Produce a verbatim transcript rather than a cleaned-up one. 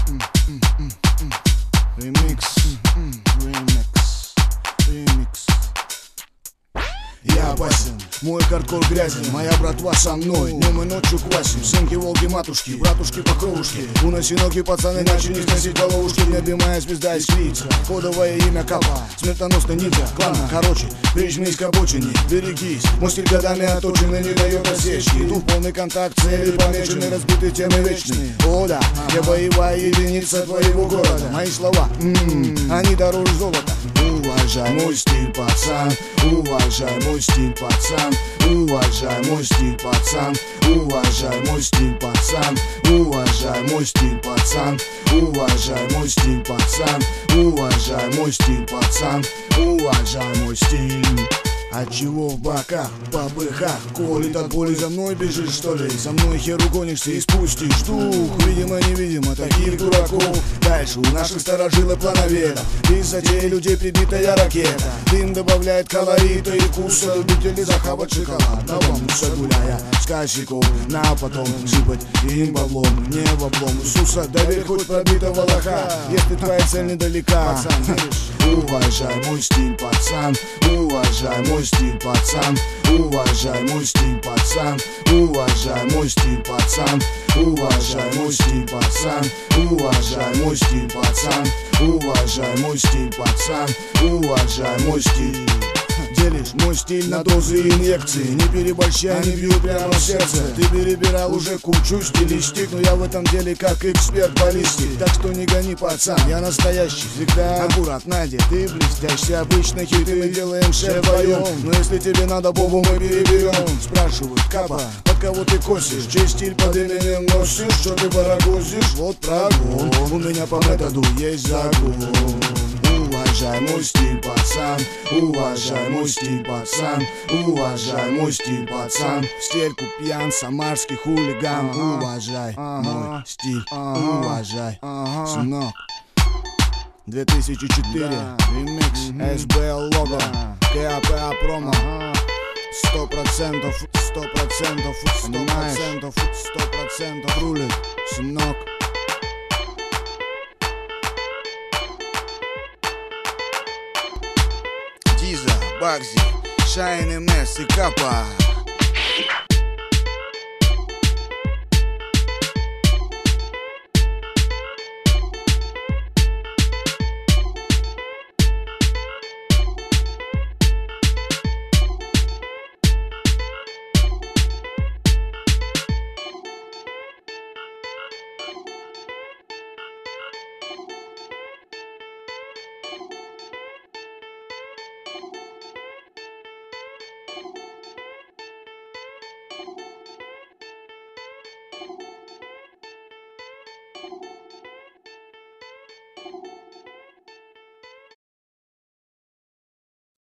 Ремикс, ремикс, ремикс. Я опасен, мой хардкор грязен, моя братва со мной, днем и ночью квасим. Сынки, волки, матушки, братушки по кровушке. Уноси ноги, пацаны, начали сносить головушки. Нелюбимая звезда искрится, кодовое имя Капа, смертоносный нитя клана. Короче, прижмись к обочине, берегись, мой стиль годами оточенный, не дает осечки. Иду в полный контакт, цели помечены, разбиты темы вечные. О да, я боевая единица твоего города. Мои слова, м-м, они дороже золота. Уважай мой стиль, пацан, уважай мой стиль, пацан, уважай мой стиль, пацан, уважай мой стиль, пацан, уважай мой стиль, пацан, уважай мой стиль, пацан, уважай мой стиль, пацан, уважай мой стиль. Отчего в боках, в попыхах колит от боли, за мной бежишь, что ли? За мной херу гонишься и спустишь дух. Видимо-невидимо, таких дураков дальше у наших старожилов плановедов. Из затеи людей прибитая ракета. Дым добавляет колорита и вкуса. Любители захавать шоколад на бамбусе гуляя с косяком. На потом сыпать им баблом, не в облом Иисуса, доверь хоть пробитого лоха, если твоя цель недалека. Пацан, уважай мой стиль, пацан, уважай мой стиль, пацан, уважай мой стиль, пацан, уважай мой стиль, пацан, уважай мой стиль, пацан, уважай мой стиль, пацан, уважай мой стиль, пацан, уважай мой стиль. Делишь мой стиль на дозы и инъекции. Не переборщай, не бью прямо в сердце. Ты перебирал уже кучу стилистик, но я в этом деле как эксперт баллистик. Так что не гони, пацан, я настоящий. Всегда аккуратно одет и блестящий. Обычно хиты мы делаем шеф вдвоем, но если тебе надо бобу, мы переберем. Спрашивают, Капа, под кого ты косишь? Чей стиль под именем носишь? Что ты барагозишь? Вот прогон, у меня по методу есть загон. Уважай мой стиль, пацан, уважай мой стиль, пацан, уважай мой стиль, пацан. В стельку пьян, самарский хулиган. Уважай мой стиль, уважай, сынок. две тысячи четыре, ремикс, эс бэ эл лого, КАПА промо. Сто процентов, сто процентов, сто процентов, сто процентов рулит, сынок. Диза, Багзи, Шайн, эм эс и Капа.